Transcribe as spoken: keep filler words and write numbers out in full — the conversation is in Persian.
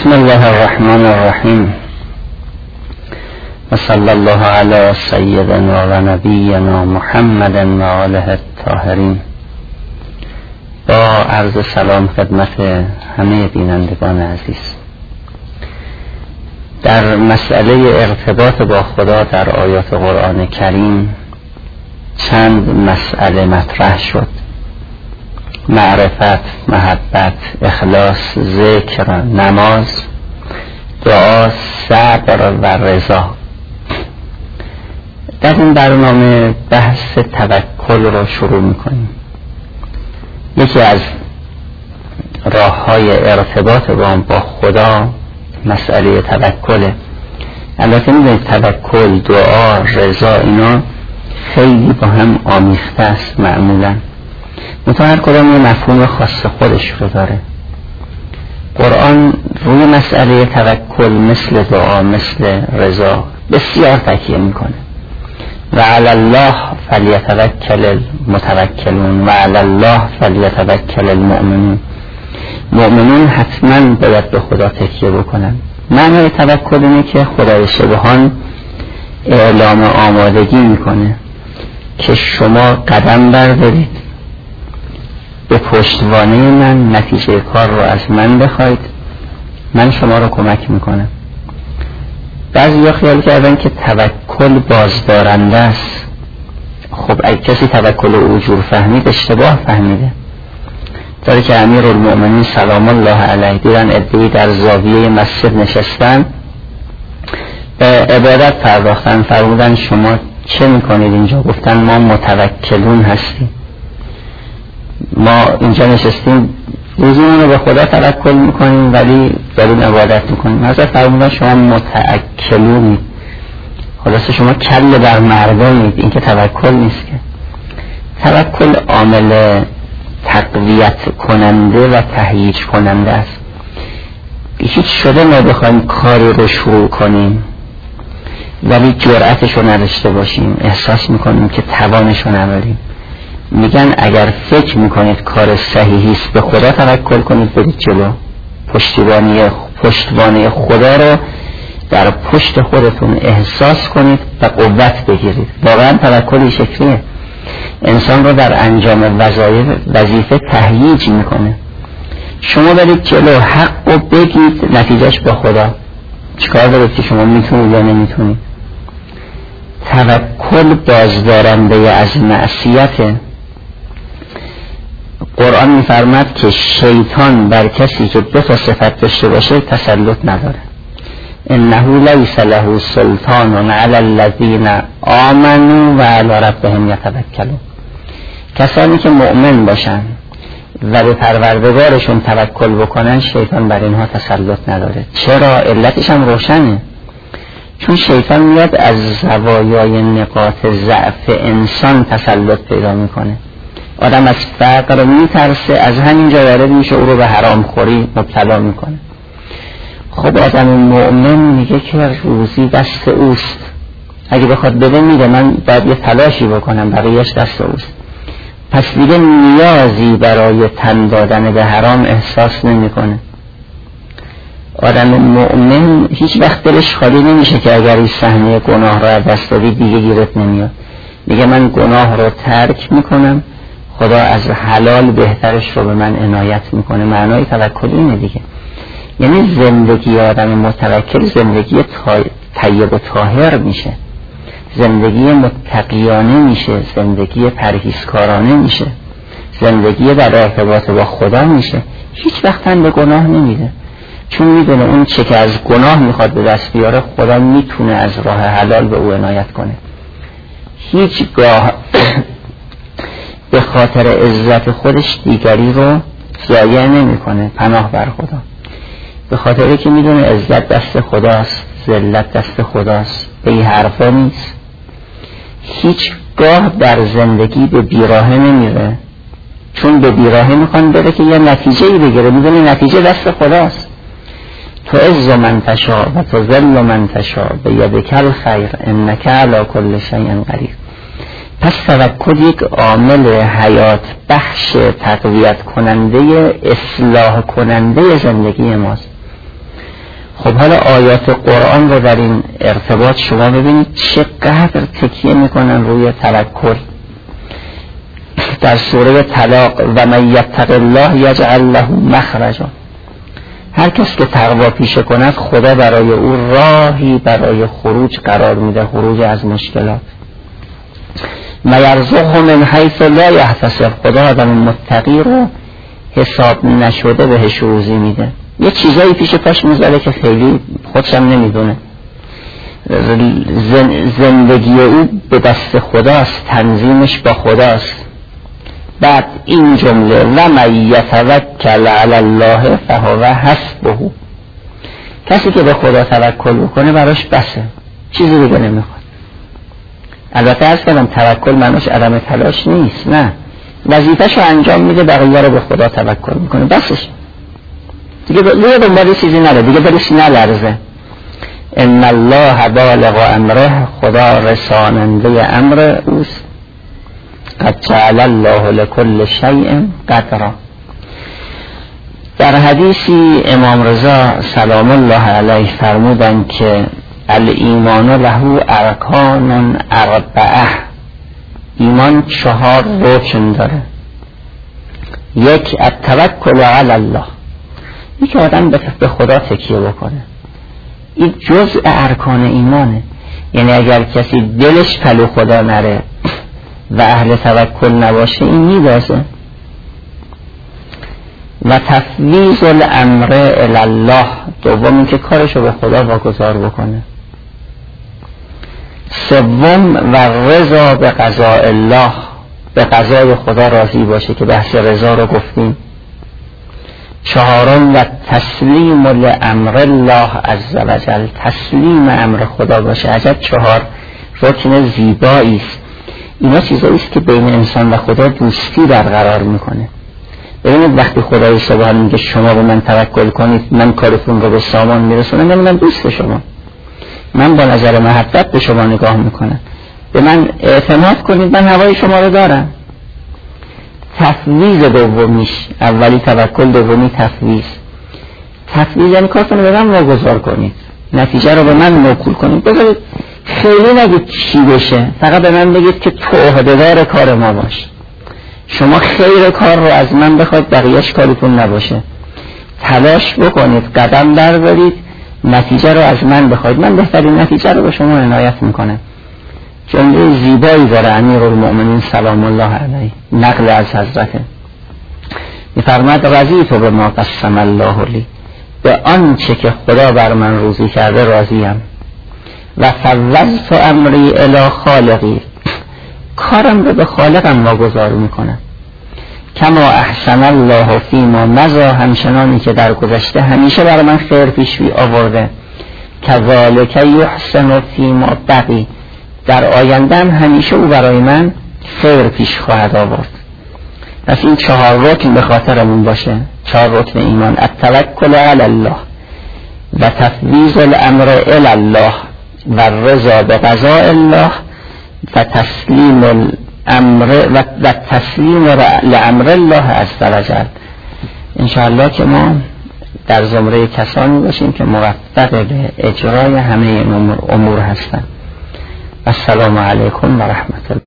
بسم الله الرحمن الرحیم و صلی الله علی سیدنا و نبینا محمد و آله الطاهرین. با عرض سلام خدمت همه بینندگان عزیز، در مسئله ارتباط با خدا در آیات قرآن کریم چند مسئله مطرح شد: معرفت، محبت، اخلاص، ذکر، نماز، دعا، صبر و رضا. در این برنامه بحث توکل را شروع میکنیم. یکی از راه‌های ارتباط با خدا مسئله توکله. البته میدونید توکل، دعا، رضا اینا خیلی با هم آمیخته است معمولا، منتها هر کدام یه مفهوم خاص خودش رو داره. قرآن روی مسئله توکل مثل دعا، مثل رضا بسیار تاکید میکنه. و علی الله فلیتوکل المتوکلون و علی الله فلیتوکل المؤمنون. مؤمنون حتما باید به خدا تکیه بکنن. معنی توکل اینه که خدای سبحان اعلام آمادگی میکنه که شما قدم بردارید، به پشتوانه من نتیجه کار رو از من بخواید، من شما رو کمک میکنم. بعضی ها خیال کردن که توکل بازدارنده است. خب اگه کسی توکل و اجور فهمید اشتباه فهمیده. طوری که امیرالمؤمنین سلام الله علیه دیدن عده‌ای در زاویه مسجد نشستن، به عبادت پرداختن، فرمودن شما چه میکنید اینجا؟ گفتن ما متوکلون هستیم، ما اینجا نشستیم روزیمون رو به خدا توکل میکنیم ولی داریم عبادت میکنیم. حضرت فرمودن شما متأکلونید، خلاصه شما کله بر مردانید. این که توکل نیست. که توکل عامل تقویت کننده و تهییج کننده است. هیچ شده ما بخوایم کاری رو شروع کنیم ولی جرأتش رو نداشته باشیم، احساس میکنیم که توانش رو نداریم. میگن اگر فکر میکنید کار صحیحی است به خدا توکل کنید، برید جلو. پشتوانه پشتوانه خدا رو در پشت خودتون احساس کنید و قوت بگیرید. واقعا توکل شکلیه، انسان رو در انجام وظایف وظیفه تهییج میکنه. شما برید جلو، حق رو بگید، نتیجهش به خدا. چیکار دارید که شما میتونید یا نمیتونید؟ توکل بازدارنده از معصیته. قرآن میفرماد که شیطان بر کسی که دو تا صفت داشته باشه تسلط نداره. انه لیس له سلطان علی الذین آمنوا و علی ربهم یتوکلون. کسانی که مؤمن باشن و به پروردگارشون توکل بکنن شیطان بر اینها تسلط نداره. چرا؟ علتش هم روشنه. چون شیطان میاد از زوایای نقاط ضعف انسان تسلط پیدا میکنه. آدم از فقر میترسه، از همینجا وارد میشه، او رو به حرام خوری مبتلا میکنه. خب آدم مؤمن میگه که روزی دست اوست، اگه بخواد بده میده، من باید یه تلاشی بکنم، بقیهش دست اوست. پس دیگه نیازی برای تن دادن به حرام احساس نمیکنه. آدم مؤمن هیچ وقت دلش خالی نمیشه که اگر این صحنه گناه را دست دادی دیگه گیرت نمیاد. میگه من گناه رو ترک میکنم، خدا از حلال بهترش رو به من عنایت میکنه. معنای توکل اینه دیگه. یعنی زندگی آدم متوکل زندگی طیب و طاهر میشه، زندگی متقیانه میشه، زندگی پرهیزکارانه میشه، زندگی در ارتباط با خدا میشه. هیچ وقت هم به گناه نمیده، چون میدونه اون چه که از گناه میخواد به دست بیاره خدا میتونه از راه حلال به او عنایت کنه. هیچگاه به خاطر عزت خودش دیگری رو ضایع نمیکنه. پناه بر خدا. به خاطر که میدونه عزت دست خداست، ذلت دست خداست، به این حرفا نیست. هیچگاه در زندگی به بیراهه نمیره، چون به بیراهه میخوان بره که یه نتیجه‌ای بگیره. میدونه نتیجه دست خداست. تو عز من تشاء و تو ذل من تشاء بیدک الخیر انک علی کل شیء قدیر. پس توکل یک عامل حیات بخش، تقویت کننده، اصلاح کننده زندگی ماست. خب حالا آیات قرآن رو در این ارتباط شما ببینید چقدر تکیه میکنن روی توکل. در سوره طلاق و من یتق الله یجعل له مخرجا، هر کس که تقوا پیشه کند خدا برای او راهی برای خروج قرار میده، خروج از مشکلات. میرزقه من حیث لا یحتسب، خدا آدم متقی رو حساب نشده بهش روزی میده. یه چیزایی پیش پاش میذاره که خیلی خودشم نمیدونه. زندگی او به دست خداست، تنظیمش با خداست. بعد این جمله و من یتوکل علی الله فهو حسبه، کسی که به خدا توکل بکنه براش بسه، چیزی دیگه نمیخواد. البته از کردم توکل معناش عدم تلاش نیست، نه، وظیفه‌شو انجام میده، بقیه رو به خدا توکل میکنه، بسش دیگه دیگه دنبال چیزی نره، دیگه دلش نلرزه. ان الله بالغ امره، خدا رساننده امر اوست. قد جعل الله لكل شیء قدرا. در حدیثی امام رضا سلام الله علیه فرمودند که الایمان له ارکان اربعه، ایمان چهار رکن داره. یک التوکل علی الله، یک آدم به خدا تکیه بکنه، این جزء ارکان ایمانه. یعنی اگر کسی دلش پلو خدا نره و اهل توکل نباشه این میبازه. و تفویض الامر الی الله، دوم این که کارشو به خدا واگذار بکنه. سوم و رضا به قضاء الله، به قضای خدا راضی باشه که بحث رضا رو گفتیم. چهارم و تسلیم لامر الله عز وجل، تسلیم امر خدا باشه. عجب چهار رکن زیبایی است. اینا چیزایی است که بین انسان و خدا دوستی برقرار میکنه. ببینید وقتی خدای سبحان میگه شما به من توکل کنید من کارتون رو به سامان میرسونم، یعنی من دوست شما، من با نظر محبت به شما نگاه میکنم، به من اعتماد کنید من هوای شما رو دارم. تفویض دومیش، اولی توکل، دومی تفویض. تفویض یعنی کارتون رو به من واگذار کنید، نتیجه رو به من موکول کنید. بذارید خیلی نگید چی بشه، فقط به من بگید که تو عهده‌دار کار ما باش. شما خیر کار رو از من بخواید، بقیه‌اش کارتون نباشه. تلاش بکنید، قدم بردارید، نتیجه رو از من بخواید، من بهترین نتیجه رو به شما عنایت میکنم. جمله زیبایی داره امیرالمؤمنین سلام الله علیه، نقل از حضرته، میفرماد رضیت بما قسم الله لی، به آنچه که خدا بر من روزی کرده راضیم. و فوضت امری الی خالقی، کارم رو به خالقم واگذار میکنم. کما احسن الله فیما مضی، همچنانی که در گذشته همیشه برای من خیر پیش آورده. کذالک یحسن فیما بقی، در آینده هم همیشه او برای من خیر پیش خواهد آورد. پس این چهار رکن به خاطرمون باشه، چهار رکن ایمان: التوکل علی الله و تفویض الامر الی الله و رضا به قضاء الله و تسلیم الامر و تسلیم لامر الله عز وجل. انشاءالله که ما در زمره کسانی باشیم که موفق به اجرای همه امور هستند. السلام علیکم و رحمت الله.